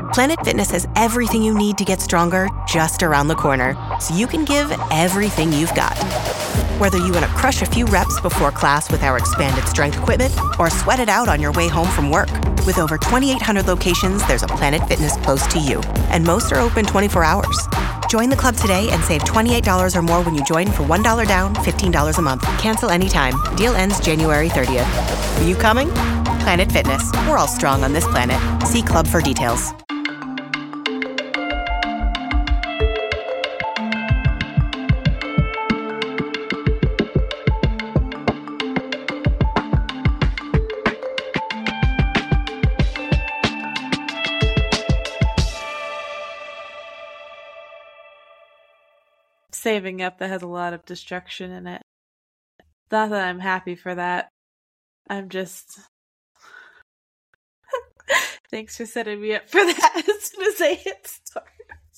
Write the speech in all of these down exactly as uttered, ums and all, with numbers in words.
Planet Fitness has everything you need to get stronger just around the corner, so you can give everything you've got. Whether you want to crush a few reps before class with our expanded strength equipment or sweat it out on your way home from work. With over twenty-eight hundred locations, there's a Planet Fitness close to you, and most are open twenty-four hours. Join the club today and save twenty-eight dollars or more when you join for one dollar down, fifteen dollars a month. Cancel anytime. Deal ends January thirtieth. Are you coming? Planet Fitness. We're all strong on this planet. See club for details. Saving up that has a lot of destruction in it. Not that I'm happy for that. I'm just... Thanks for setting me up for that as soon as I hit start.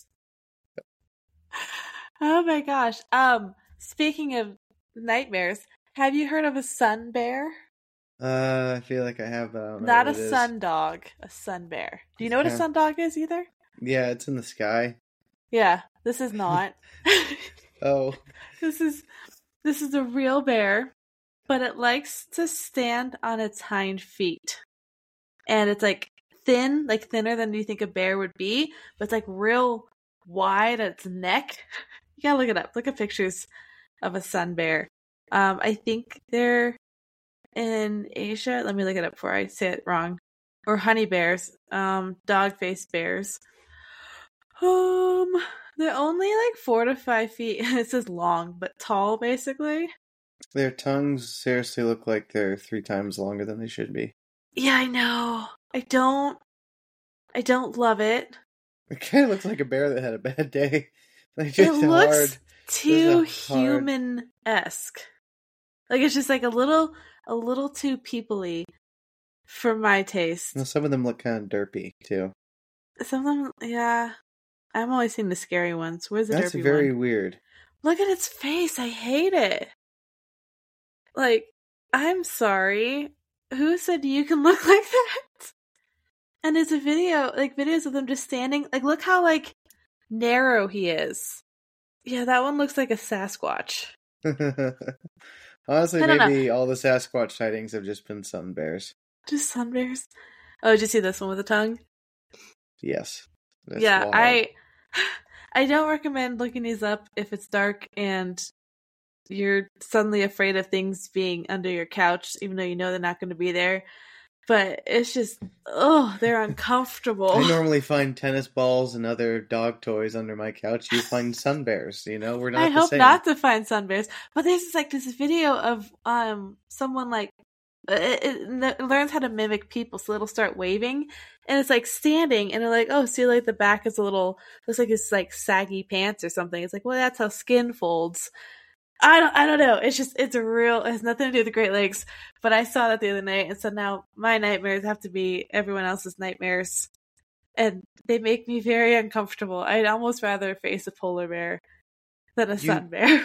Oh my gosh. Um, speaking of nightmares, have you heard of a sun bear? Uh, I feel like I have, but I don't know Not what a it sun is. dog, a sun bear. Do you know what a Yeah. sun dog is either? Yeah, it's in the sky. Yeah, this is not. Oh. This is this is a real bear, but it likes to stand on its hind feet. And it's like thin, like thinner than you think a bear would be, but it's like real wide at its neck. You gotta look it up. Look at pictures of a sun bear. Um, I think they're in Asia. Let me look it up before I say it wrong. Or honey bears, um, dog-faced bears. Um, they're only like four to five feet. It says long, but tall, basically. Their tongues seriously look like they're three times longer than they should be. Yeah, I know. I don't. I don't love it. It kind of looks like a bear that had a bad day. Like It just looks hard. too Just a hard- human-esque. Like it's just like a little, a little too people-y for my taste. Well, some of them look kind of derpy too. Some of them, yeah. I'm only seeing the scary ones. Where's the That's derpy very one? weird. Look at its face. I hate it. Like, I'm sorry. Who said you can look like that? And there's a video, like videos of them just standing. Like, look how like narrow he is. Yeah, that one looks like a Sasquatch. Honestly, I don't maybe all the Sasquatch sightings have just been sun bears. Just sun bears. Oh, did you see this one with the tongue? Yes. That's yeah, wild. I I don't recommend looking these up if it's dark and you're suddenly afraid of things being under your couch, even though you know they're not going to be there. But it's just, oh, they're uncomfortable. I normally find tennis balls and other dog toys under my couch. You find sun bears. You know, we're not I the hope same. not to find sun bears. But there's this, like this video of um someone like it, it learns how to mimic people, so it'll start waving, and it's like standing, and they're like, oh, see, like the back is a little looks like it's like saggy pants or something. It's like, well, that's how skin folds. I don't, I don't know. It's just, it's a real, it has nothing to do with the Great Lakes. But I saw that the other night, and so now my nightmares have to be everyone else's nightmares. And they make me very uncomfortable. I'd almost rather face a polar bear than a You- sun bear.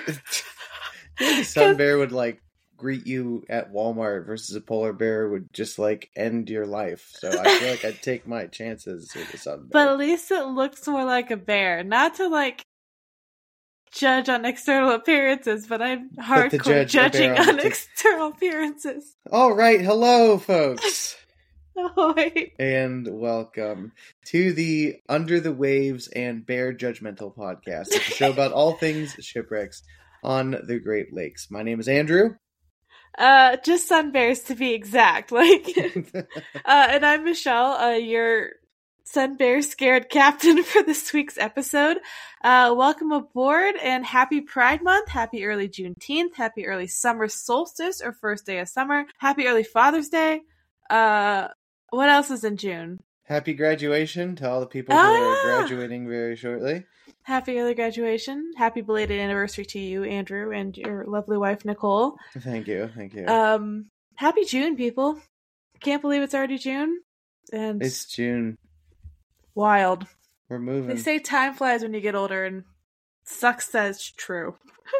A sun bear would like greet you at Walmart versus a polar bear would just like end your life. So I feel like I'd take my chances with a sun But bear. at least it looks more like a bear. Not to like judge on external appearances, but I'm to hardcore judge a judging bear on on the- external appearances. All right, hello, folks, Oh, wait. and welcome to the Under the Waves and Bear Judgmental podcast. It's a show about all things shipwrecks on the Great Lakes. My name is Andrew. Uh, just sun bears to be exact. Like, uh, and I'm Michelle, uh, your sun bear scared captain for this week's episode. Uh, welcome aboard and happy Pride Month. Happy early Juneteenth. Happy early summer solstice or first day of summer. Happy early Father's Day. Uh, what else is in June? Happy graduation to all the people who Oh, are yeah. graduating very shortly. Happy early graduation. Happy belated anniversary to you, Andrew, and your lovely wife, Nicole. Thank you, thank you. Um, happy June, people. Can't believe it's already June. And It's June. wild. We're They moving. say time flies when you get older, and sucks that's true.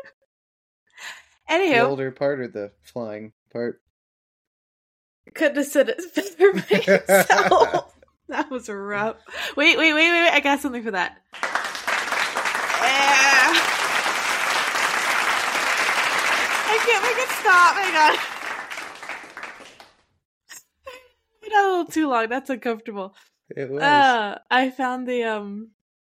The Anywho, older part or the flying part? couldn't have said it better myself. That was rough. Wait, wait, wait, wait, wait. I got something for that. Yeah. I can't make it stop. Hang on. Not a little too long. That's uncomfortable. It was. Uh, I found the um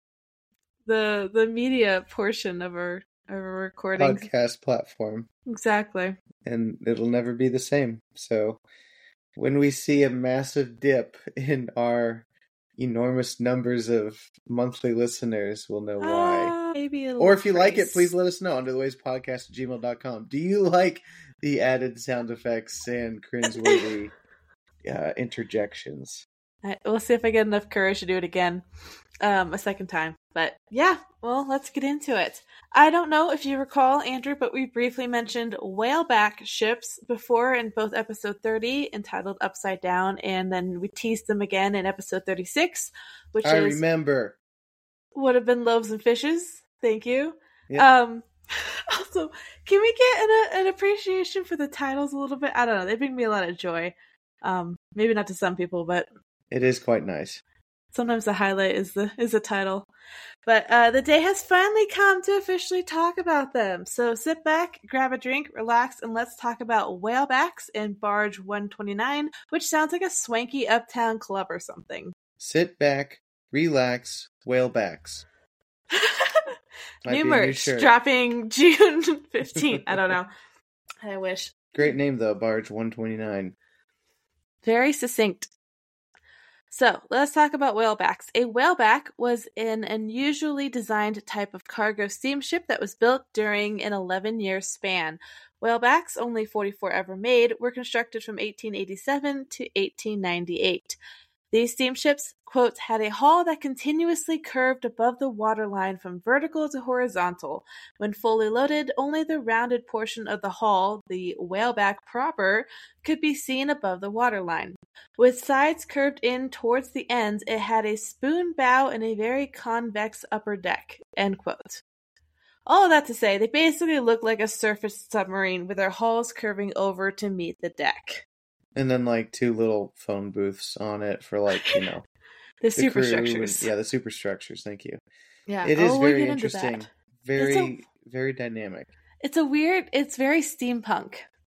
the the media portion of our of our recording Podcast platform. Exactly. And it'll never be the same. So when we see a massive dip in our enormous numbers of monthly listeners, we'll know why. Uh, maybe a Or if you price. like it, please let us know. Under the Waves Podcast at gmail dot com. Do you like the added sound effects and cringeworthy uh, interjections? I, we'll see if I get enough courage to do it again um, a second time. But yeah, well, let's get into it. I don't know if you recall, Andrew, but we briefly mentioned whaleback ships before in both episode thirty, entitled Upside Down, and then we teased them again in episode thirty-six, which I is remember. would have been Loaves and Fishes. Thank you. Yep. Um, also, can we get an, an appreciation for the titles a little bit? I don't know. They bring me a lot of joy. Um, maybe not to some people, but It is quite nice. sometimes the highlight is the is the title. But uh, the day has finally come to officially talk about them. So sit back, grab a drink, relax, and let's talk about whalebacks and Barge one twenty-nine, which sounds like a swanky uptown club or something. Sit back, relax, whalebacks. Might New be a merch shirt. dropping June fifteenth. I don't know. I wish. Great name though, Barge one twenty-nine. Very succinct. So, let's talk about whalebacks. A whaleback was an unusually designed type of cargo steamship that was built during an eleven-year span. Whalebacks, only forty-four ever made, were constructed from eighteen eighty-seven to eighteen ninety-eight. These steamships, quote, had a hull that continuously curved above the waterline from vertical to horizontal. When fully loaded, only the rounded portion of the hull, the whaleback proper, could be seen above the waterline. With sides curved in towards the ends, it had a spoon bow and a very convex upper deck, end quote. All of that to say, they basically look like a surface submarine with their hulls curving over to meet the deck. And then like two little phone booths on it for like, you know. The, the superstructures. crew and- yeah, the superstructures, thank you. Yeah. It is oh, we'll very get into interesting. that. Very, It's very dynamic. It's a weird, it's very steampunk.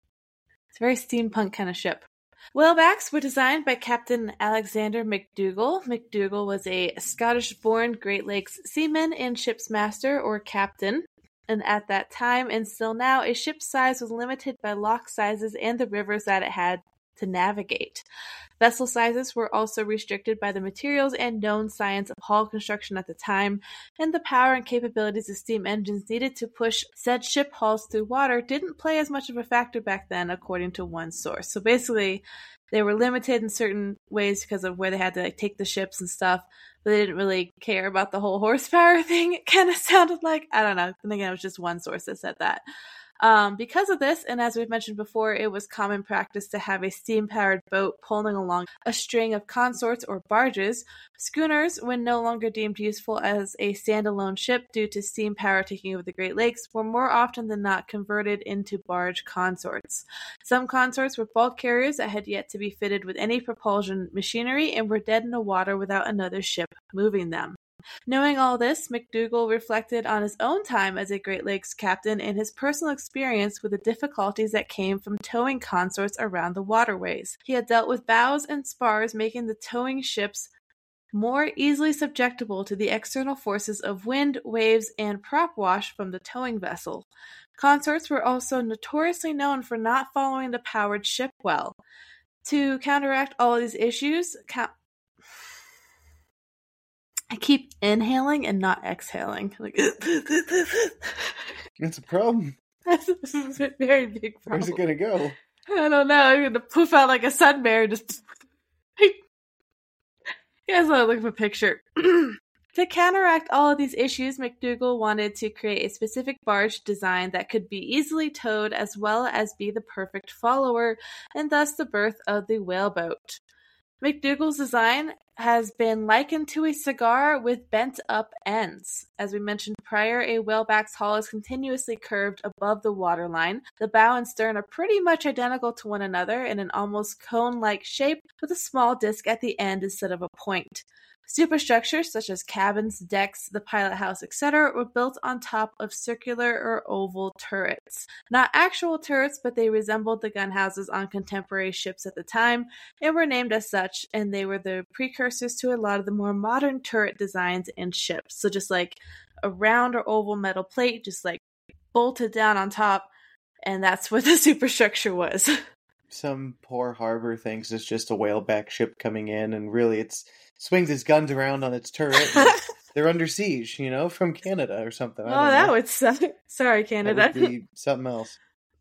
It's a very steampunk kind of ship. Whalebacks were designed by Captain Alexander McDougall. McDougall was a Scottish-born Great Lakes seaman and ship's master, or captain. And at that time, and still now, a ship's size was limited by lock sizes and the rivers that it had to navigate. Vessel sizes were also restricted by the materials and known science of hull construction at the time, and the power and capabilities of steam engines needed to push said ship hulls through water didn't play as much of a factor back then, according to one source. So basically, they were limited in certain ways because of where they had to like, take the ships and stuff, but they didn't really care about the whole horsepower thing, it kind of sounded like. I don't know. Then again, it was just one source that said that. Um, because of this, and as we've mentioned before, it was common practice to have a steam-powered boat pulling along a string of consorts or barges. Schooners, when no longer deemed useful as a standalone ship due to steam power taking over the Great Lakes, were more often than not converted into barge consorts. Some consorts were bulk carriers that had yet to be fitted with any propulsion machinery and were dead in the water without another ship moving them. Knowing all this, McDougall reflected on his own time as a Great Lakes captain and his personal experience with the difficulties that came from towing consorts around the waterways. He had dealt with bows and spars, making the towing ships more easily subjectable to the external forces of wind, waves, and prop wash from the towing vessel. Consorts were also notoriously known for not following the powered ship well. To counteract all of these issues, count I keep inhaling and not exhaling. Like That's a problem. that's a very big problem. Where's it gonna go? I don't know. I'm gonna poof out like a sun bear. Just you guys want to look at a picture. To counteract all of these issues, McDougall wanted to create a specific barge design that could be easily towed as well as be the perfect follower, and thus the birth of the whaleboat. McDougall's design has been likened to a cigar with bent-up ends. As we mentioned prior, a whaleback's hull is continuously curved above the waterline. The bow and stern are pretty much identical to one another in an almost cone-like shape with a small disc at the end instead of a point. Superstructures such as cabins, decks, the pilot house, et cetera were built on top of circular or oval turrets. Not actual turrets, but they resembled the gun houses on contemporary ships at the time and were named as such, and they were the precursors to a lot of the more modern turret designs in ships. So just like a round or oval metal plate just like bolted down on top, and that's what the superstructure was. Some poor harbor thinks it's just a whaleback ship coming in, and really it's swings its guns around on its turret. They're under siege, you know, from Canada or something. I Oh, don't that know. would suck. Sorry, Canada. That would be something else.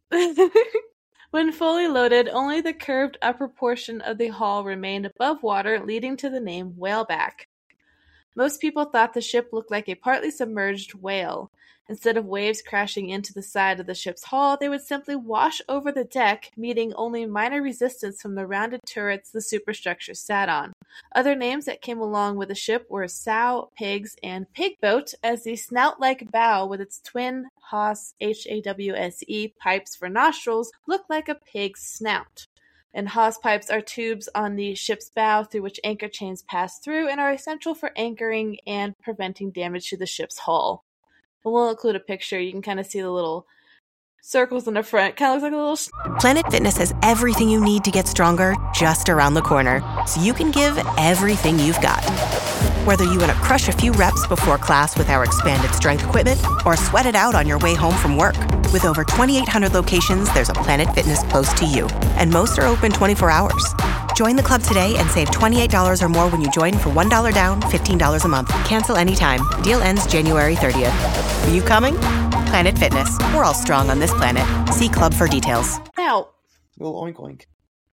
When fully loaded, only the curved upper portion of the hull remained above water, leading to the name whaleback. Most people thought the ship looked like a partly submerged whale. Instead of waves crashing into the side of the ship's hull, they would simply wash over the deck, meeting only minor resistance from the rounded turrets the superstructure sat on. Other names that came along with the ship were sow, pigs, and pigboat, as the snout-like bow with its twin Hawse H A W S E pipes for nostrils looked like a pig's snout. And Hawse pipes are tubes on the ship's bow through which anchor chains pass through and are essential for anchoring and preventing damage to the ship's hull. And we'll include a picture. You can kind of see the little circles in the front. Kind of looks like a little... Planet Fitness has everything you need to get stronger just around the corner, so you can give everything you've got. Whether you want to crush a few reps before class with our expanded strength equipment or sweat it out on your way home from work. With over twenty-eight hundred locations, there's a Planet Fitness close to you, and most are open twenty-four hours. Join the club today and save twenty-eight dollars or more when you join for one dollar down, fifteen dollars a month. Cancel anytime. Deal ends January thirtieth. Are you coming? Planet Fitness. We're all strong on this planet. See club for details. Now, Little oink oink.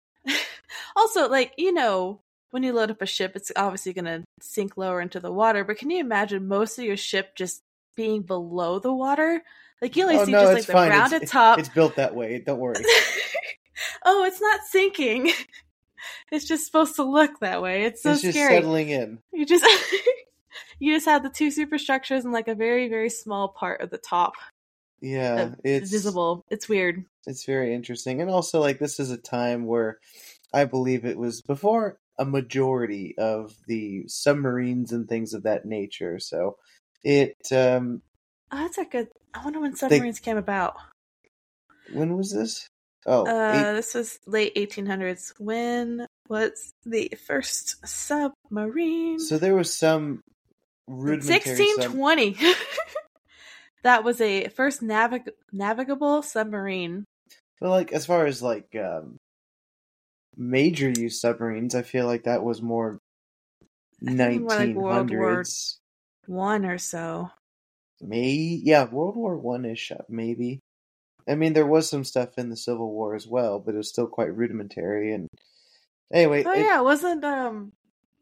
also, like, you know, when you load up a ship, it's obviously going to sink lower into the water, but can you imagine most of your ship just being below the water? Like, you only Oh, see no, just like it's the fine. rounded It's, top. it's built that way. Don't worry. Oh, it's not sinking. It's just supposed to look that way. It's so it's just scary. settling in. You just you just have the two superstructures and like a very, very small part of the top Yeah, that's it's visible. It's weird. It's very interesting. And also, like, this is a time where I believe it was before a majority of the submarines and things of that nature. So it, um, Oh, that's a good. I wonder when submarines came about. when was this? Oh, Uh, eight, this was late eighteen hundreds. When was the first submarine? so there was some rudimentary sub- sixteen twenty. That was a first navig- navigable submarine. But, like, as far as, like, um, major use submarines, I feel like that was more I think more like nineteen World hundreds. War One or so. Maybe, yeah, World War One-ish, maybe. I mean, there was some stuff in the Civil War as well, but it was still quite rudimentary. And anyway, Oh it- yeah, it wasn't um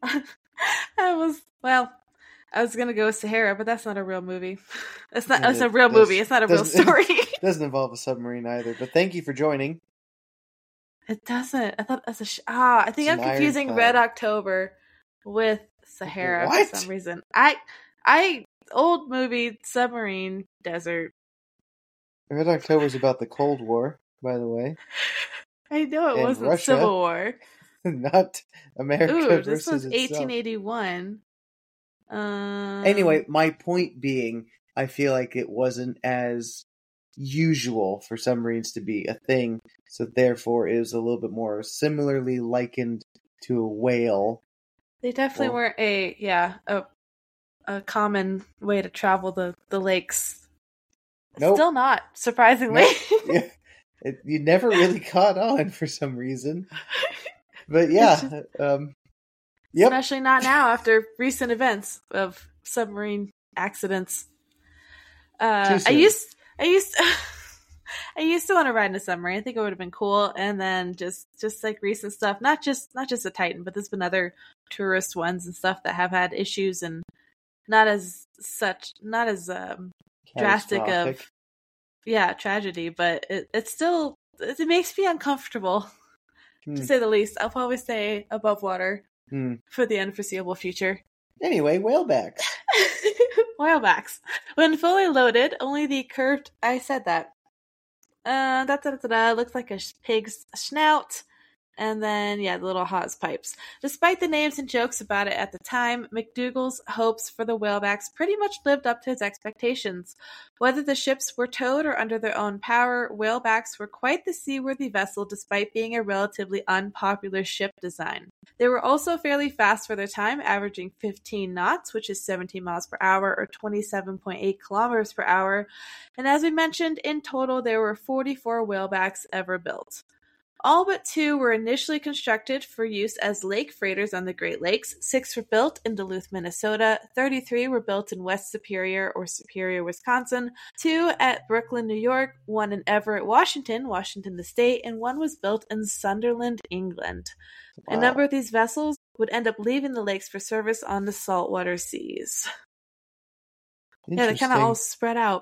I was well, I was gonna go with Sahara, but that's not a real movie. It's not Yeah, it's a it real does- movie. It's not a real doesn't- story. it doesn't involve a submarine either. But thank you for joining. It doesn't. I thought that's a sh- ah. I think It's I'm an confusing ironclad. Red October with Sahara What? for some reason. I I old movie submarine desert. Red October is about the Cold War, by the way, I know it And wasn't Russia. Civil War. not America Ooh, versus this was itself. eighteen eighty-one. Um, Anyway, my point being, I feel like it wasn't as usual for submarines to be a thing, so therefore it was a little bit more similarly likened to a whale. they definitely Well- weren't a yeah a a common way to travel the the lakes. Nope. Still not, surprisingly. Yeah, it, you never really caught on for some reason. But yeah, um, yep. Especially not now after recent events of submarine accidents. Uh, Too I soon. used, I used, I used to want to ride in a submarine. I think it would have been cool. And then just, just like recent stuff, not just, not just a Titan, but there's been other tourist ones and stuff that have had issues and not as such, not as um, drastic of, Catastrophic. yeah, tragedy, but it, it's still, it, it makes me uncomfortable. Hmm. To say the least. I'll probably stay above water Hmm. for the unforeseeable future. Anyway, whalebacks. Whalebacks. When fully loaded, only the curved... I said that. Uh, da, da, da, da, looks like a pig's snout. And then, yeah, the little hawse pipes. Despite the names and jokes about it at the time, McDougall's hopes for the whalebacks pretty much lived up to his expectations. Whether the ships were towed or under their own power, whalebacks were quite the seaworthy vessel despite being a relatively unpopular ship design. They were also fairly fast for their time, averaging fifteen knots, which is seventeen miles per hour or twenty-seven point eight kilometers per hour. And as we mentioned, in total there were forty-four whalebacks ever built. All but two were initially constructed for use as lake freighters on the Great Lakes. Six were built in Duluth, Minnesota. thirty-three were built in West Superior or Superior, Wisconsin. Two at Brooklyn, New York. One in Everett, Washington, Washington the state. And one was built in Sunderland, England. Wow. A number of these vessels would end up leaving the lakes for service on the saltwater seas. Yeah, they kind of all spread out.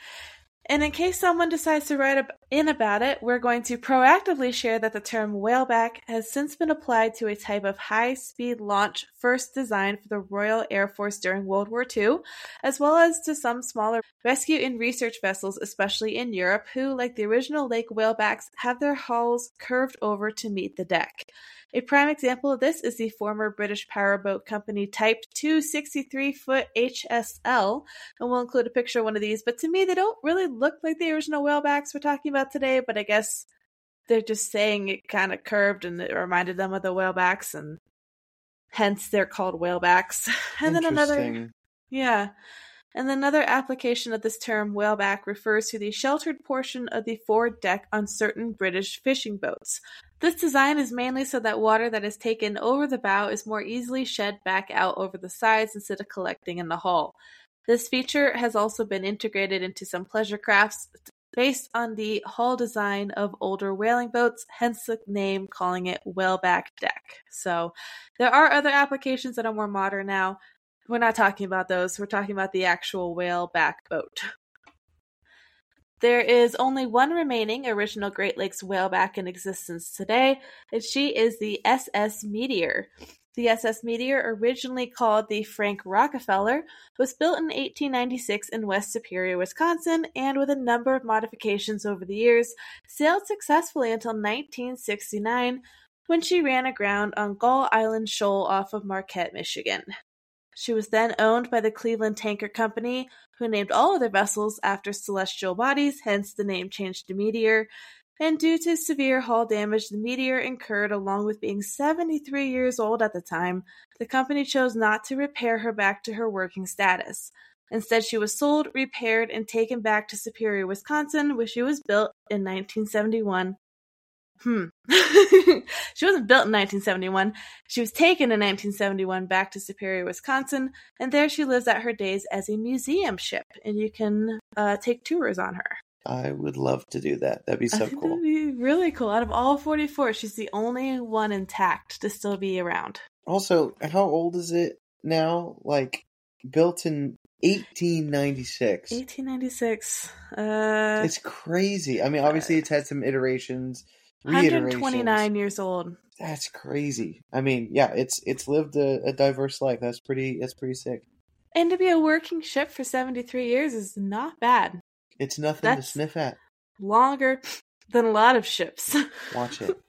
And in case someone decides to write in about it, we're going to proactively share that the term whaleback has since been applied to a type of high-speed launch first designed for the Royal Air Force during World War Two, as well as to some smaller rescue and research vessels, especially in Europe, who, like the original lake whalebacks, have their hulls curved over to meet the deck. A prime example of this is the former British powerboat company Type two sixty-three foot H S L, and we'll include a picture of one of these, but to me they don't really look like the original whalebacks we're talking about today, but I guess they're just saying it kind of curved and it reminded them of the whalebacks, and hence they're called whalebacks. And then another, yeah, and another application of this term whaleback refers to the sheltered portion of the forward deck on certain British fishing boats. This design is mainly so that water that is taken over the bow is more easily shed back out over the sides instead of collecting in the hull. This feature has also been integrated into some pleasure crafts based on the hull design of older whaling boats, hence the name calling it whaleback deck. So there are other applications that are more modern now. We're not talking about those. We're talking about the actual whaleback boat. There is only one remaining original Great Lakes whaleback in existence today, and she is the S S Meteor. The S S Meteor, originally called the Frank Rockefeller, was built in eighteen ninety-six in West Superior, Wisconsin, and with a number of modifications over the years, sailed successfully until nineteen sixty-nine, when she ran aground on Gull Island Shoal off of Marquette, Michigan. She was then owned by the Cleveland Tanker Company, who named all of their vessels after celestial bodies, hence the name changed to Meteor. And due to severe hull damage the Meteor incurred along with being seventy-three years old at the time, the company chose not to repair her back to her working status. Instead, she was sold, repaired, and taken back to Superior, Wisconsin, where she was built in nineteen seventy-one. Hmm. She wasn't built in nineteen seventy-one. She was taken in nineteen seventy-one back to Superior, Wisconsin, and there she lives out her days as a museum ship, and you can uh, take tours on her. I would love to do that. That'd be so I think cool. That'd be really cool. Out of all forty-four, she's the only one intact to still be around. Also, how old is it now? Like, built in eighteen ninety-six. eighteen ninety-six. Uh, it's crazy. I mean, obviously it's had some iterations. one hundred twenty-nine years old. That's crazy. I mean, yeah, it's it's lived a, a diverse life. That's pretty that's pretty sick. And to be a working ship for seventy-three years is not bad. It's nothing That's to sniff at. Longer than a lot of ships. Watch it.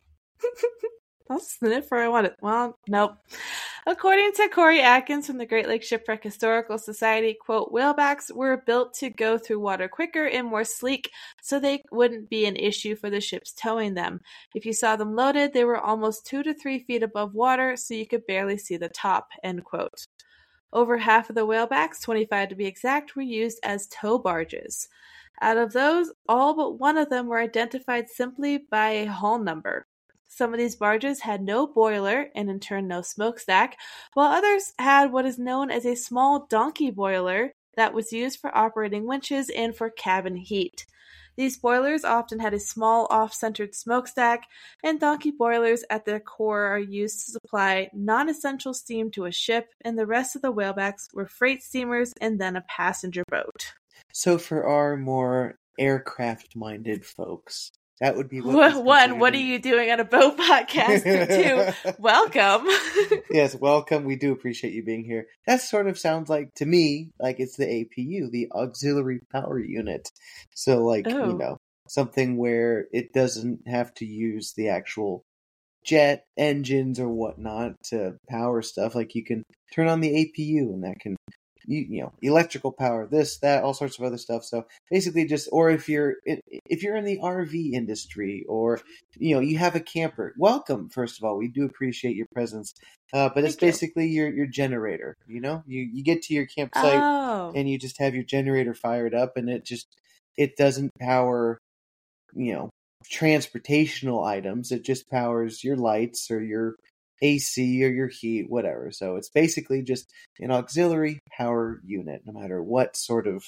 I'll sniff where I want it. Well, nope. According to Corey Atkins from the Great Lakes Shipwreck Historical Society, quote, whalebacks were built to go through water quicker and more sleek, so they wouldn't be an issue for the ships towing them. If you saw them loaded, they were almost two to three feet above water, so you could barely see the top, end quote. Over half of the whalebacks, twenty-five to be exact, were used as tow barges. Out of those, all but one of them were identified simply by a hull number. Some of these barges had no boiler and in turn no smokestack, while others had what is known as a small donkey boiler that was used for operating winches and for cabin heat. These boilers often had a small off-centered smokestack, and donkey boilers at their core are used to supply non-essential steam to a ship, and the rest of the whalebacks were freight steamers and then a passenger boat. So for our more aircraft-minded folks, That would be what one. What are you doing on a boat podcast? Two, welcome. Yes, welcome. We do appreciate you being here. That sort of sounds like to me like it's the A P U, the Auxiliary Power Unit. So, like oh. you know, something where it doesn't have to use the actual jet engines or whatnot to power stuff. Like you can turn on the A P U and that can. You, you know, electrical power, this, that, all sorts of other stuff. So basically, just or if you're in, if you're in the R V industry, or you know, you have a camper. Welcome, first of all, we do appreciate your presence. Uh, but it's Thank basically you. your your generator. You know, you you get to your campsite oh. and you just have your generator fired up, and it just it doesn't power, you know, transportational items. It just powers your lights or your A C or your heat, whatever. So it's basically just an auxiliary power unit, no matter what sort of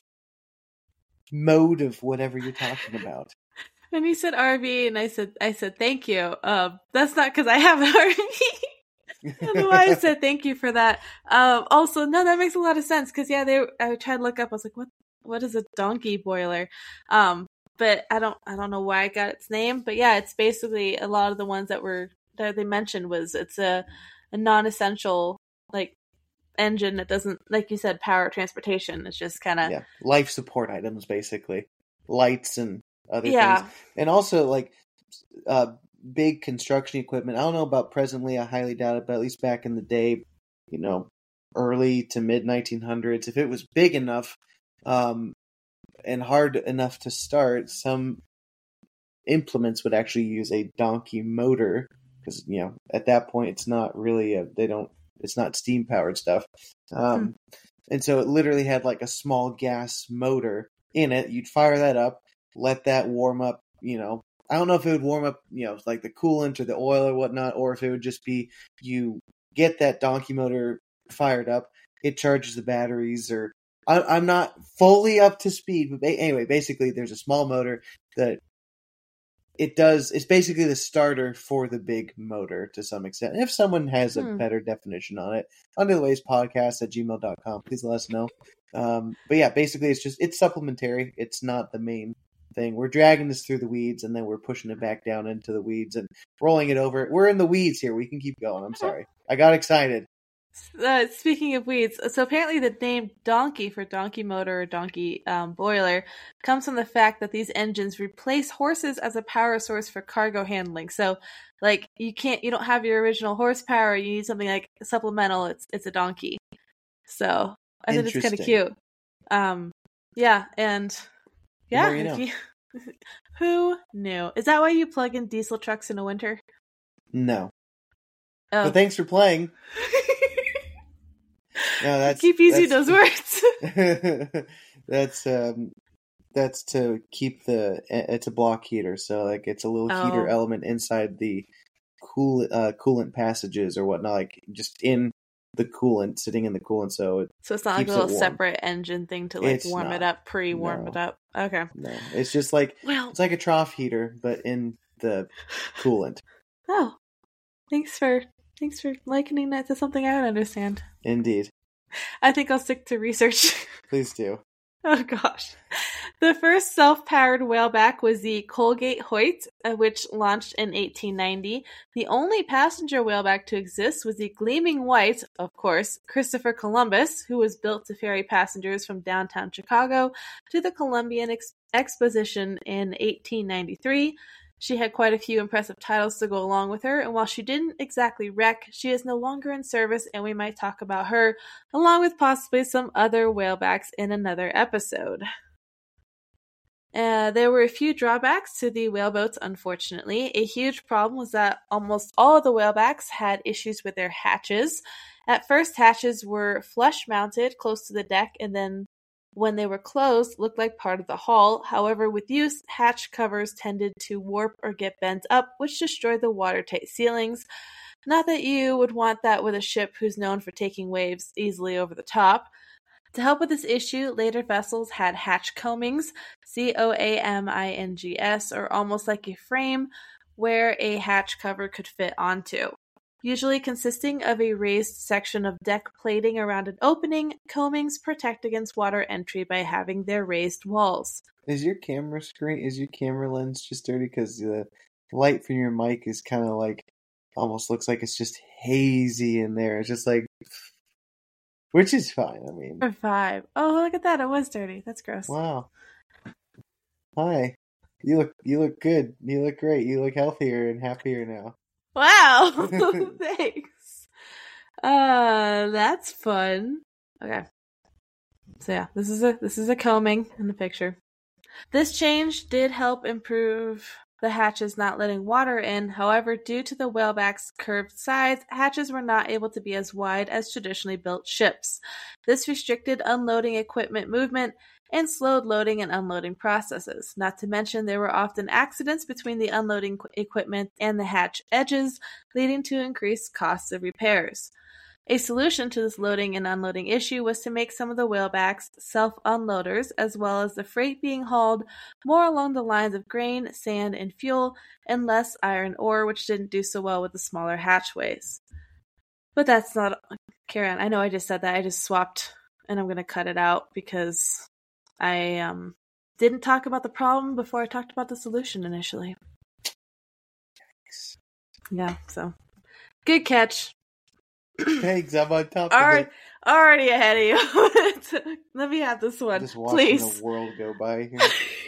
mode of whatever you're talking about. When you said R V, and I said, I said thank you. Um, that's not because I have an R V. I don't know why I said thank you for that. Um, also, no, that makes a lot of sense because yeah, they. I tried to look up. I was like, what? What is a donkey boiler? Um, but I don't. I don't know why I got its name. But yeah, it's basically a lot of the ones that were. that they mentioned was it's a, a non-essential like engine that doesn't, like you said, power transportation. It's just kind of yeah life support items, basically lights and other yeah. things, and also like uh big construction equipment. I don't know about presently, I highly doubt it, but at least back in the day, you know, early to mid nineteen hundreds, if it was big enough um and hard enough to start, some implements would actually use a donkey motor. Because, you know, at that point, it's not really a, they don't, it's not steam powered stuff. Um, hmm. And so it literally had like a small gas motor in it. You'd fire that up, let that warm up, you know, I don't know if it would warm up, you know, like the coolant or the oil or whatnot, or if it would just be you get that donkey motor fired up, it charges the batteries, or I, I'm not fully up to speed. But ba- anyway, basically, there's a small motor that it does, it's basically the starter for the big motor to some extent. And if someone has a hmm. better definition on it, under the waves podcast at gmail dot com, please let us know. Um, but yeah, basically it's just, it's supplementary. It's not the main thing. We're dragging this through the weeds and then we're pushing it back down into the weeds and rolling it over. We're in the weeds here. We can keep going. I'm sorry. I got excited. Uh, speaking of weeds, so apparently the name donkey for donkey motor or donkey um, boiler comes from the fact that these engines replace horses as a power source for cargo handling. So, like, you can't, you don't have your original horsepower. You need something like supplemental. It's it's a donkey. So I think it's kind of cute. Um, yeah, and yeah, you know. you, who knew? Is that why you plug in diesel trucks in the winter? No. Oh. But thanks for playing. No, that's keep using that's, those words. that's um, that's to keep the. It's a block heater, so like it's a little oh. heater element inside the cool uh, coolant passages or whatnot, like just in the coolant, sitting in the coolant. So it so it's not like a little separate engine thing to like it's warm not. it up, pre-warm no. it up. Okay, no, it's just like well, it's like a trough heater, but in the coolant. Oh, thanks for thanks for likening that to something I don't understand. Indeed. I think I'll stick to research. Please do. Oh, gosh. The first self-powered whaleback was the Colgate Hoyt, uh, which launched in eighteen ninety. The only passenger whaleback to exist was the Gleaming White, of course, Christopher Columbus, who was built to ferry passengers from downtown Chicago to the Columbian Ex- Exposition in eighteen ninety-three. She had quite a few impressive titles to go along with her, and while she didn't exactly wreck, she is no longer in service, and we might talk about her, along with possibly some other whalebacks in another episode. Uh, there were a few drawbacks to the whaleboats, unfortunately. A huge problem was that almost all of the whalebacks had issues with their hatches. At first, hatches were flush-mounted close to the deck, and then when they were closed, looked like part of the hull. However, with use, hatch covers tended to warp or get bent up, which destroyed the watertight ceilings. Not that you would want that with a ship who's known for taking waves easily over the top. To help with this issue, later vessels had hatch coamings, C O A M I N G S, or almost like a frame where a hatch cover could fit onto. usually consisting of a raised section of deck plating around an opening. Coamings protect against water entry by having their raised walls. Is your camera screen, is your camera lens just dirty? Because the light from your mic is kind of like, almost looks like it's just hazy in there. It's just like, which is fine. I mean, Or five. Oh, look at that. It was dirty. That's gross. wow. Hi. You look, you look good. You look great. You look healthier and happier now. Wow. Thanks. Uh, that's fun. Okay. So yeah, this is a this is a coaming in the picture. This change did help improve the hatches not letting water in. However, due to the whaleback's curved sides, hatches were not able to be as wide as traditionally built ships. This restricted unloading equipment movement and slowed loading and unloading processes. Not to mention, there were often accidents between the unloading qu- equipment and the hatch edges, leading to increased costs of repairs. A solution to this loading and unloading issue was to make some of the whalebacks self-unloaders, as well as the freight being hauled more along the lines of grain, sand, and fuel, and less iron ore, which didn't do so well with the smaller hatchways. But that's not... Karen, I know I just said that. I just swapped, and I'm going to cut it out because I um didn't talk about the problem before I talked about the solution initially. Yeah, so... Good catch. Thanks, I'm on top already, of it. Already ahead of you. Let me have this one, Just watching please. the world go by here.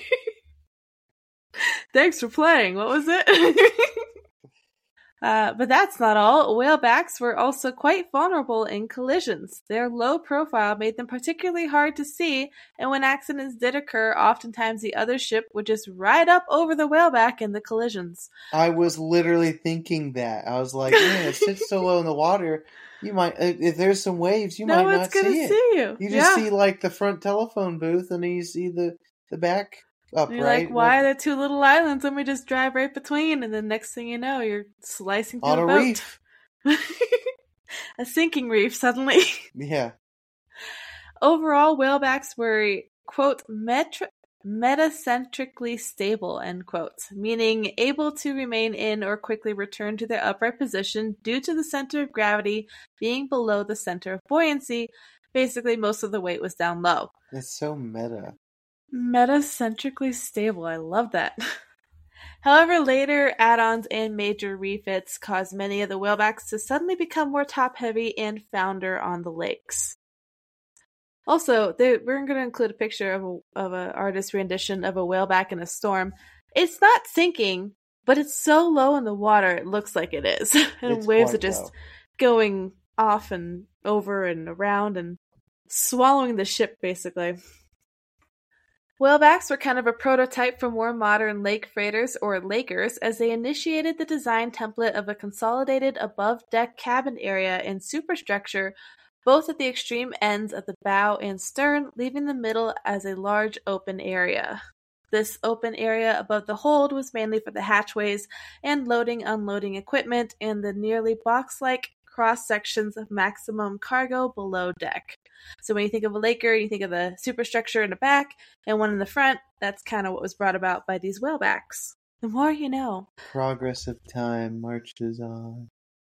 Thanks for playing. What was it? uh, but that's not all. Whalebacks were also quite vulnerable in collisions. Their low profile made them particularly hard to see, and when accidents did occur, oftentimes the other ship would just ride up over the whaleback in the collisions. I was literally thinking that. I was like, man, it sits so low in the water. You might, if there's some waves, you no might not one's gonna see it. see you. You just yeah. see like the front telephone booth, and then you see the the back upright. You're like, why are there two little islands? Let me just drive right between, and then next thing you know, you're slicing through on a a boat. reef? A sinking reef suddenly. Yeah. Overall, whalebacks were, quote, metri- metacentrically stable, end quote, meaning able to remain in or quickly return to their upright position due to the center of gravity being below the center of buoyancy. Basically, most of the weight was down low. It's so meta. Metacentrically stable. I love that. However, later add-ons and major refits caused many of the whalebacks to suddenly become more top-heavy and founder on the lakes. Also, they, we're going to include a picture of a, of an artist's rendition of a whaleback in a storm. It's not sinking, but it's so low in the water it looks like it is. And It's waves quite are just low. going off and over and around and swallowing the ship, basically. Whalebacks were kind of a prototype for more modern lake freighters or lakers, as they initiated the design template of a consolidated above-deck cabin area and superstructure, both at the extreme ends of the bow and stern, leaving the middle as a large open area. This open area above the hold was mainly for the hatchways and loading-unloading equipment and the nearly box-like cross-sections of maximum cargo below deck. So when you think of a laker, you think of the superstructure in the back and one in the front. That's kind of what was brought about by these whalebacks. The more you know. Progress of time marches on.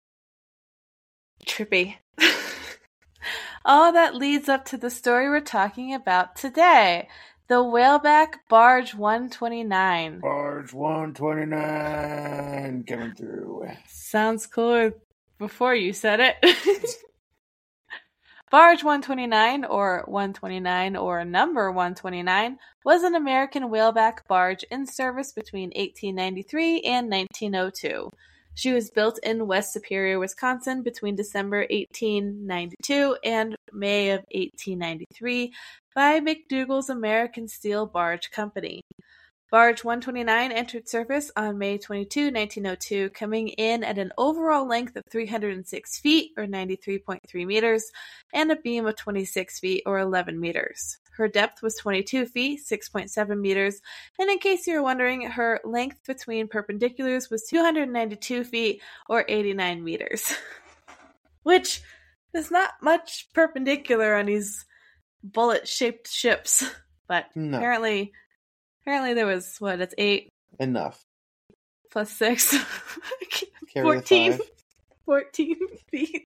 Trippy. All that leads up to the story we're talking about today. The whaleback Barge one twenty-nine. Barge one twenty-nine coming through. Sounds cooler before you said it. Barge one twenty-nine, or one twenty-nine, or number one twenty-nine, was an American whaleback barge in service between eighteen ninety-three and nineteen oh two. She was built in West Superior, Wisconsin between December eighteen ninety-two and May of eighteen ninety-three by McDougall's American Steel Barge Company. Barge one twenty-nine entered service on May twenty-second, nineteen oh two, coming in at an overall length of three hundred six feet, or ninety-three point three meters, and a beam of twenty-six feet, or eleven meters. Her depth was twenty-two feet, six point seven meters, and in case you were wondering, her length between perpendiculars was two hundred ninety-two feet, or eighty-nine meters. Which is not much perpendicular on these bullet-shaped ships, but No. apparently... Apparently there was, what, it's eight Enough. plus six. Carry fourteen. the five. fourteen feet.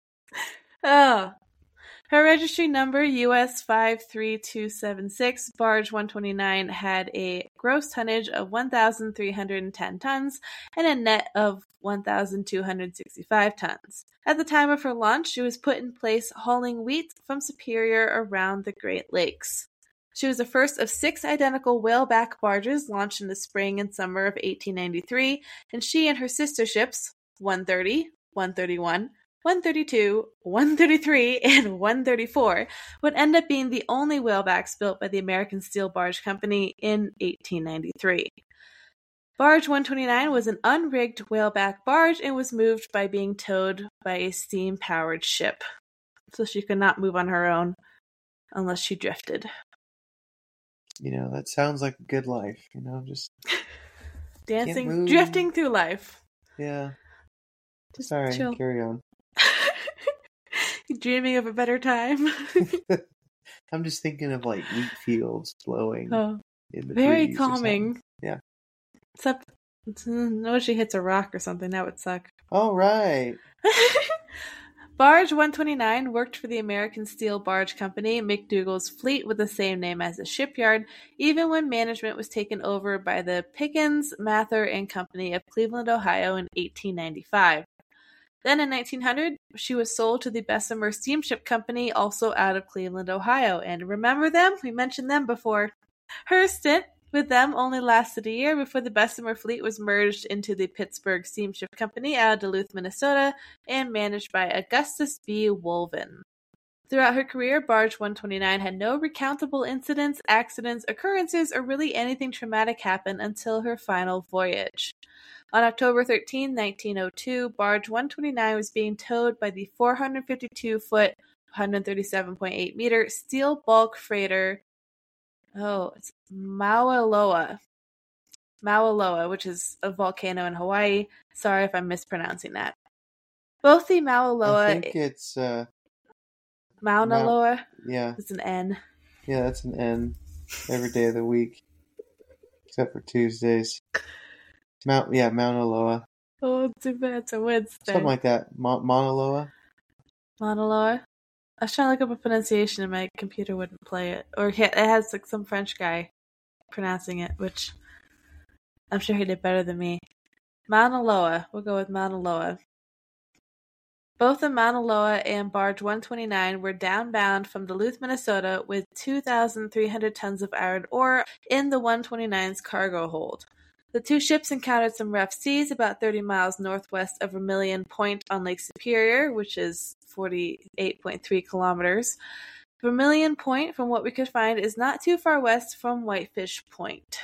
Oh. Her registry number, U S five three two seven six, barge one twenty-nine, had a gross tonnage of one thousand three hundred ten tons and a net of one thousand two hundred sixty-five tons. At the time of her launch, she was put in place hauling wheat from Superior around the Great Lakes. She was the first of six identical whaleback barges launched in the spring and summer of eighteen ninety-three, and she and her sister ships, one thirty, one thirty-one, one thirty-two, one thirty-three, and one thirty-four, would end up being the only whalebacks built by the American Steel Barge Company in eighteen ninety-three. Barge one twenty-nine was an unrigged whaleback barge and was moved by being towed by a steam-powered ship. So she could not move on her own unless she drifted. You know, that sounds like a good life, you know, just dancing, drifting through life. Yeah. Just Sorry, chill. Carry on. You dreaming of a better time? I'm just thinking of like wheat fields blowing. Oh, in the very breeze or calming. something. Yeah. Except, no, she hits a rock or something. That would suck. Oh, right. Barge one twenty-nine worked for the American Steel Barge Company, McDougall's fleet with the same name as the shipyard, even when management was taken over by the Pickens, Mather and Company of Cleveland, Ohio in eighteen ninety-five. Then in nineteen hundred, she was sold to the Bessemer Steamship Company, also out of Cleveland, Ohio. And remember them? We mentioned them before. Her stint with them only lasted a year before the Bessemer fleet was merged into the Pittsburgh Steamship Company out of Duluth, Minnesota, and managed by Augustus B. Wolven. Throughout her career, Barge one twenty-nine had no recountable incidents, accidents, occurrences, or really anything traumatic happen until her final voyage. On October thirteenth, nineteen oh two, Barge one twenty-nine was being towed by the four hundred fifty-two foot, one hundred thirty-seven point eight meter steel bulk freighter, oh, it's Mauna Loa. Mauna Loa, which is a volcano in Hawaii. Sorry if I'm mispronouncing that. Both the Mauna Loa... I think it's... Uh, Mauna Mount, Loa? Yeah. It's an N. Yeah, that's an N. Every day of the week. Except for Tuesdays. Mount, yeah, Mauna Loa. Oh, too bad it's a Wednesday. Something like that. Ma- Mauna Loa? Mauna Loa? I was trying to look up a pronunciation and my computer wouldn't play it. Or it has like some French guy pronouncing it, which I'm sure he did better than me. Mauna Loa. We'll go with Mauna Loa. Both the Mauna Loa and Barge one twenty-nine were downbound from Duluth, Minnesota with two thousand three hundred tons of iron ore in the one twenty-nine's cargo hold. The two ships encountered some rough seas about thirty miles northwest of Vermilion Point on Lake Superior, which is forty-eight point three kilometers. Vermilion Point, from what we could find, is not too far west from Whitefish Point.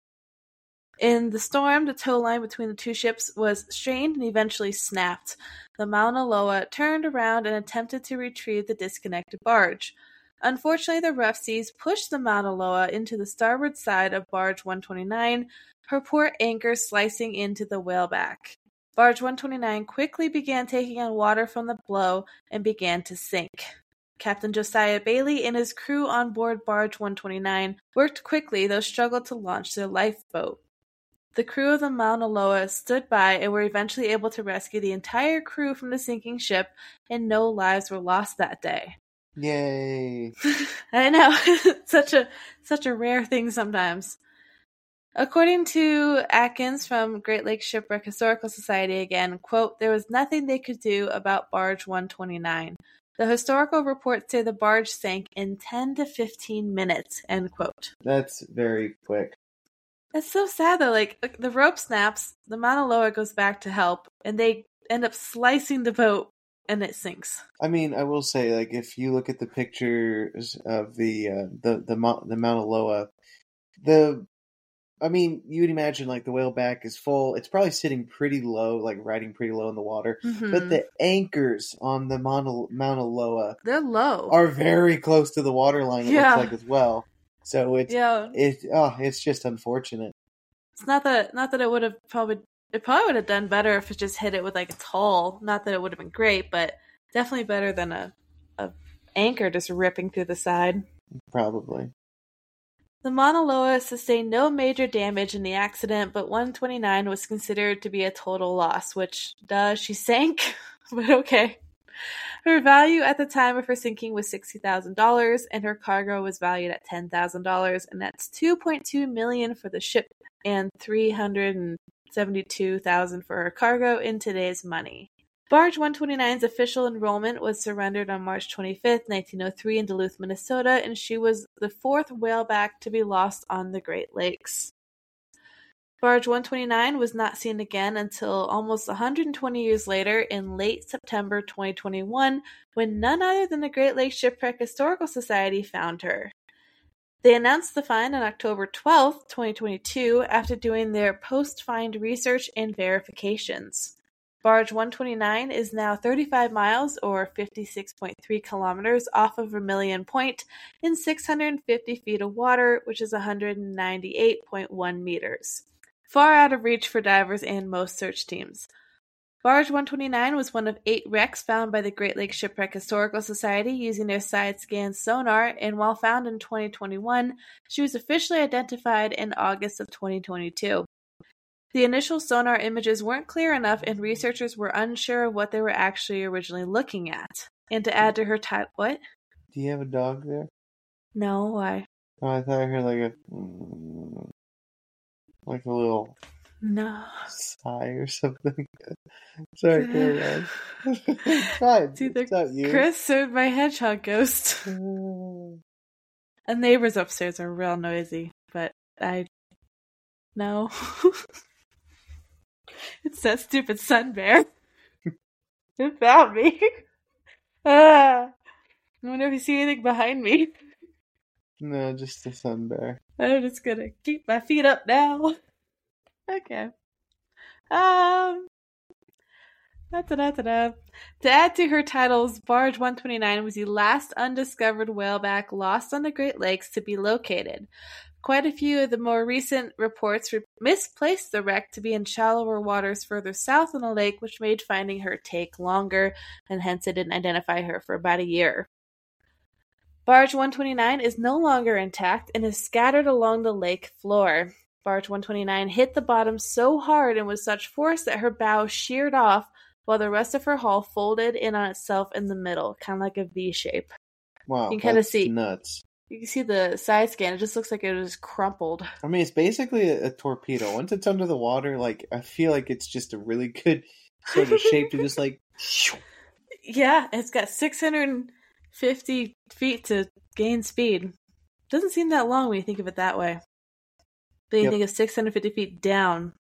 In the storm, the tow line between the two ships was strained and eventually snapped. The Mauna Loa turned around and attempted to retrieve the disconnected barge. Unfortunately, the rough seas pushed the Mauna Loa into the starboard side of Barge one twenty-nine, her port anchor slicing into the whaleback. Barge one twenty-nine quickly began taking on water from the blow and began to sink. Captain Josiah Bailey and his crew on board Barge one twenty-nine worked quickly, though struggled to launch their lifeboat. The crew of the Mauna Loa stood by and were eventually able to rescue the entire crew from the sinking ship, and no lives were lost that day. Yay! I know. such a such a rare thing sometimes. According to Atkins from Great Lakes Shipwreck Historical Society again, quote, there was nothing they could do about Barge one twenty-nine. The historical reports say the barge sank in ten to fifteen minutes, end quote. That's very quick. That's so sad though. Like, like the rope snaps, the Mauna Loa goes back to help, and they end up slicing the boat, and it sinks. I mean, I will say, like, if you look at the pictures of the uh, the the Mo- the Mauna Loa, the I mean, you would imagine like the whaleback is full. It's probably sitting pretty low, like riding pretty low in the water. Mm-hmm. But the anchors on the Mauna, Mauna Loa, they're low, are very close to the waterline. It yeah. looks like as well. So it's yeah. it oh, it's just unfortunate. It's not that not that it would have probably it probably would have done better if it just hit it with like a towel. Not that it would have been great, but definitely better than a a anchor just ripping through the side. Probably. The Mauna Loa sustained no major damage in the accident, but one twenty-nine was considered to be a total loss, which, duh, she sank, but okay. Her value at the time of her sinking was sixty thousand dollars, and her cargo was valued at ten thousand dollars, and that's two point two million dollars for the ship and three hundred seventy-two thousand dollars for her cargo in today's money. Barge one twenty-nine's official enrollment was surrendered on March twenty-fifth, nineteen oh three in Duluth, Minnesota, and she was the fourth whaleback to be lost on the Great Lakes. Barge one twenty-nine was not seen again until almost one hundred twenty years later in late September twenty twenty-one, when none other than the Great Lakes Shipwreck Historical Society found her. They announced the find on October twelfth, twenty twenty-two, after doing their post-find research and verifications. Barge one twenty-nine is now thirty-five miles, or fifty-six point three kilometers, off of Vermilion Point in six hundred fifty feet of water, which is one hundred ninety-eight point one meters. Far out of reach for divers and most search teams. Barge one twenty-nine was one of eight wrecks found by the Great Lakes Shipwreck Historical Society using their side-scan sonar, and while found in twenty twenty-one, she was officially identified in August of twenty twenty-two. The initial sonar images weren't clear enough, and researchers were unsure of what they were actually originally looking at. And to add to her title, what? Do you have a dog there? No, why? Oh, I thought I heard like a, mm, like a little no sigh or something. Sorry, carry on. It's fine. It's either it's not you. Chris or my hedgehog ghost. The neighbors upstairs are real noisy, but I no. It's that stupid sun bear. It found me. Ah, I wonder if you see anything behind me. No, just the sun bear. I'm just gonna keep my feet up now. Okay. Um. Da-da-da-da-da. To add to her titles, Barge one twenty-nine was the last undiscovered whaleback lost on the Great Lakes to be located. Quite a few of the more recent reports re- misplaced the wreck to be in shallower waters further south on the lake, which made finding her take longer, and hence it didn't identify her for about a year. Barge one twenty-nine is no longer intact and is scattered along the lake floor. Barge one twenty-nine hit the bottom so hard and with such force that her bow sheared off, while the rest of her hull folded in on itself in the middle, kind of like a V shape. Wow, you can kind of that's see nuts. You can see the side scan. It just looks like it was crumpled. I mean, it's basically a, a torpedo. Once it's under the water, like I feel like it's just a really good sort of shape to just like. Yeah, it's got six hundred fifty feet to gain speed. Doesn't seem that long when you think of it that way. But you Yep. think of six hundred fifty feet down.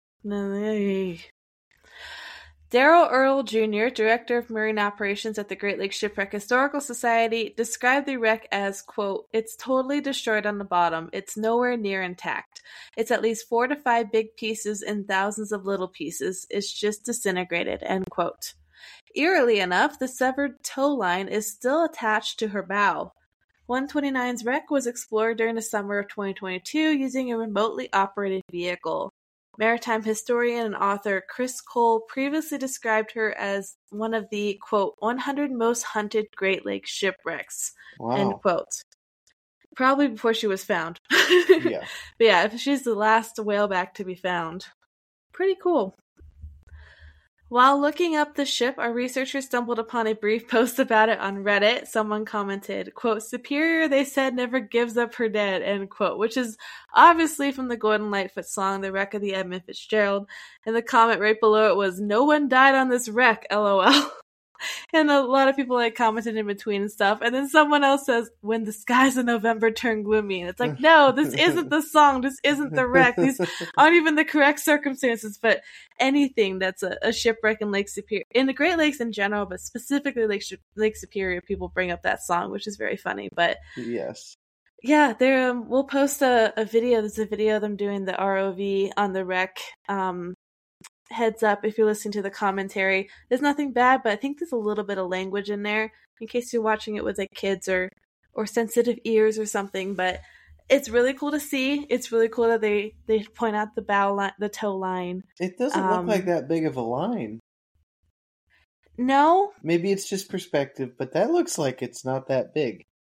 Darrell Earl Junior, Director of Marine Operations at the Great Lakes Shipwreck Historical Society, described the wreck as, quote, "It's totally destroyed on the bottom. It's nowhere near intact. It's at least four to five big pieces and thousands of little pieces. It's just disintegrated," end quote. Eerily enough, the severed tow line is still attached to her bow. one twenty-nine's wreck was explored during the summer of twenty twenty-two using a remotely operated vehicle. Maritime historian and author Chris Cole previously described her as one of the, quote, one hundred most hunted Great Lakes shipwrecks, Wow. end quote. Probably before she was found. Yeah. But yeah, she's the last whaleback to be found. Pretty cool. While looking up the ship, our researchers stumbled upon a brief post about it on Reddit. Someone commented, quote, "Superior, they said, never gives up her dead," end quote, which is obviously from the Gordon Lightfoot song, The Wreck of the Edmund Fitzgerald. And the comment right below it was, "No one died on this wreck, lol." And a lot of people like commented in between and stuff. And then someone else says, "When the skies in November turn gloomy." And it's like, no, this isn't the song. This isn't the wreck. These aren't even the correct circumstances. But anything that's a, a shipwreck in Lake Superior, in the Great Lakes in general, but specifically Lake, Lake Superior, people bring up that song, which is very funny. But Yes. yeah, there. Um, we'll post a, a video. There's a video of them doing the R O V on the wreck. Um, heads up if you're listening to the commentary. There's nothing bad, but I think there's a little bit of language in there in case you're watching it with like kids or or sensitive ears or something. But it's really cool to see. It's really cool that they they point out the bow line, the tow line. It doesn't Um, look like that big of a line. No, Maybe it's just perspective, but that looks like it's not that big.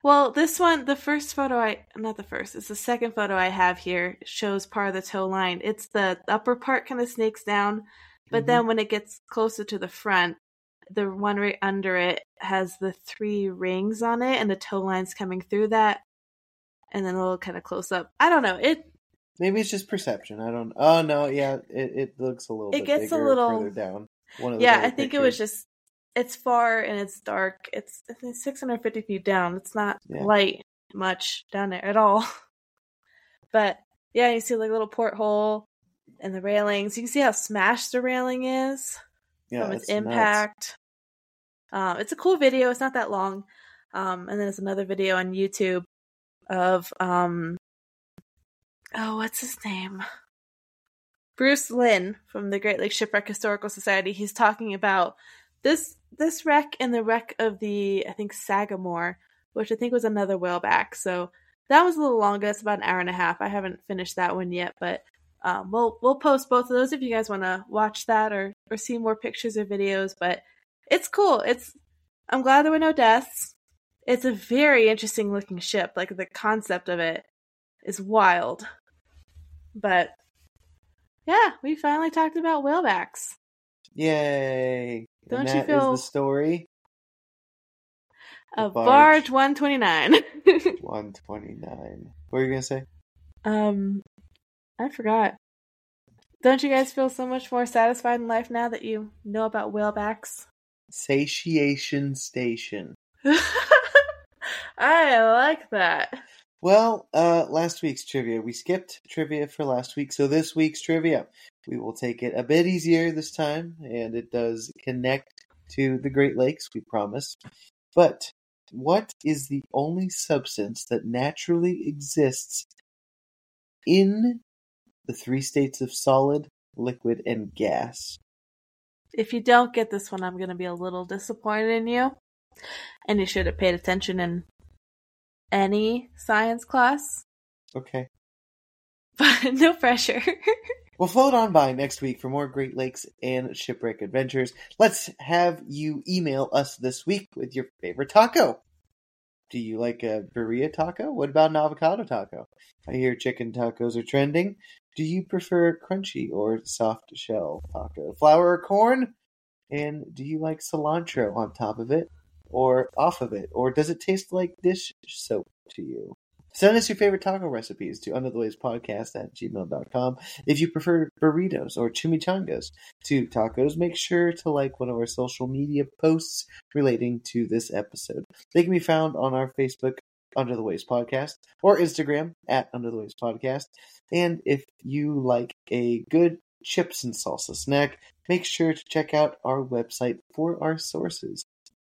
Well, this one, the first photo I, not the first, it's the second photo I have here, shows part of the toe line. It's the upper part kind of snakes down, but Mm-hmm. then when it gets closer to the front, the one right under it has the three rings on it, and the toe line's coming through that, and then a little kind of close up. I don't know. It Maybe it's just perception. I don't. Oh no, yeah, it, it looks a little It bit gets a bigger little- further down. One of the yeah, other I think it was pictures. just, it's far and it's dark. It's, I think six hundred fifty feet down. It's not Yeah. light much down there at all. But yeah, you see like a little porthole and the railings. You can see how smashed the railing is yeah, from its it's nuts. impact. Um, it's a cool video. It's not that long. Um, and then there's another video on YouTube of, um, oh, what's his name? Bruce Lynn from the Great Lakes Shipwreck Historical Society. He's talking about this this wreck and the wreck of the, I think, Sagamore, which I think was another whaleback. So that was a little longer. It's about an hour and a half. I haven't finished that one yet, but um, we'll we'll post both of those if you guys want to watch that or or see more pictures or videos. But it's cool. It's I'm glad there were no deaths. It's a very interesting looking ship. Like the concept of it is wild. But yeah, we finally talked about whalebacks. Yay! Don't and you that feel- is the story? The A barge, one twenty-nine. one twenty-nine. What were you gonna say? um, I forgot. Don't you guys feel so much more satisfied in life now that you know about whalebacks? Satiation Station. I like that. Well, uh, last week's trivia. We skipped trivia for last week, so this week's trivia. We will take it a bit easier this time, and it does connect to the Great Lakes, we promise. But what is the only substance that naturally exists in the three states of solid, liquid, and gas? If you don't get this one, I'm going to be a little disappointed in you. And you should have paid attention in any science class. Okay. But no pressure. We'll float on by next week for more Great Lakes and shipwreck adventures. Let's have you email us this week with your favorite taco. Do you like a birria taco? What about an avocado taco? I hear chicken tacos are trending. Do you prefer crunchy or soft shell taco? Flour or corn? And do you like cilantro on top of it or off of it? Or does it taste like dish soap to you? Send us your favorite taco recipes to under the waves podcast at gmail dot com. If you prefer burritos or chimichangas to tacos, make sure to like one of our social media posts relating to this episode. They can be found on our Facebook, Under the Waves Podcast, or Instagram at Under the Waves Podcast. And if you like a good chips and salsa snack, make sure to check out our website for our sources.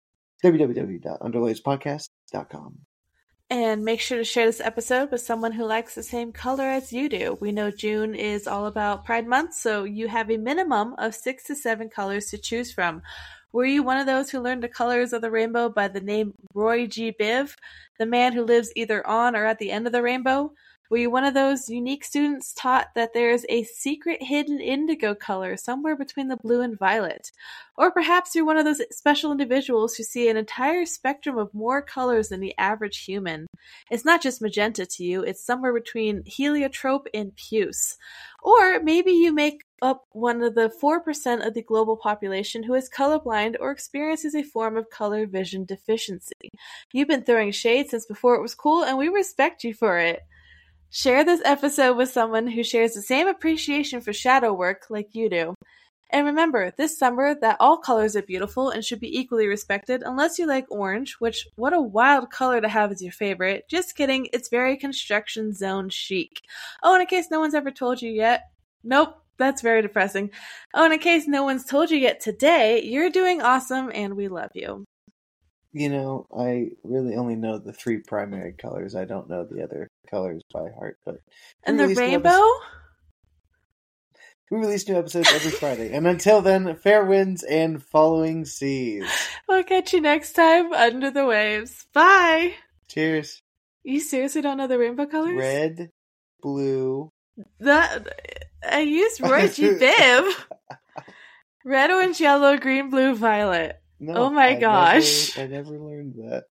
w w w dot under the waves podcast dot com. And make sure to share this episode with someone who likes the same color as you do. We know June is all about Pride Month, so you have a minimum of six to seven colors to choose from. Were you one of those who learned the colors of the rainbow by the name Roy G. Biv, the man who lives either on or at the end of the rainbow? Were you one of those unique students taught that there is a secret hidden indigo color somewhere between the blue and violet? Or perhaps you're one of those special individuals who see an entire spectrum of more colors than the average human. It's not just magenta to you, it's somewhere between heliotrope and puce. Or maybe you make up one of the four percent of the global population who is colorblind or experiences a form of color vision deficiency. You've been throwing shade since before it was cool, and we respect you for it. Share this episode with someone who shares the same appreciation for shadow work like you do. And remember, this summer, that all colors are beautiful and should be equally respected, unless you like orange, which, what a wild color to have as your favorite. Just kidding, it's very construction zone chic. Oh, and in case no one's ever told you yet, nope, that's very depressing. Oh, and in case no one's told you yet today, you're doing awesome and we love you. You know, I really only know the three primary colors. I don't know the other colors by heart. But And we the release new rainbow? episodes- We release new episodes every Friday. And until then, fair winds and following seas. We'll catch you next time under the waves. Bye! Cheers. You seriously don't know the rainbow colors? Red, blue. That I used Roy G. Biv. Red, orange, yellow, green, blue, violet. No, Oh my I gosh. Never, I never learned that.